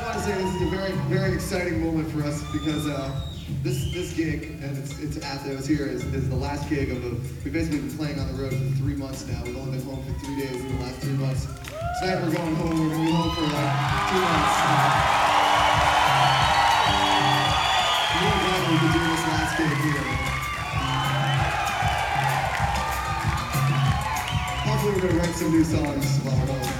want to say this is a very, very exciting moment for us because this gig, and it's Athos here, is the last gig of we've basically been playing on the road for 3 months now. We've only been home for 3 days in the last 3 months. Tonight we're going home. We're going to be home for 2 months. I'm really glad we could do this last gig here. Hopefully we're going to write some new songs while we're home.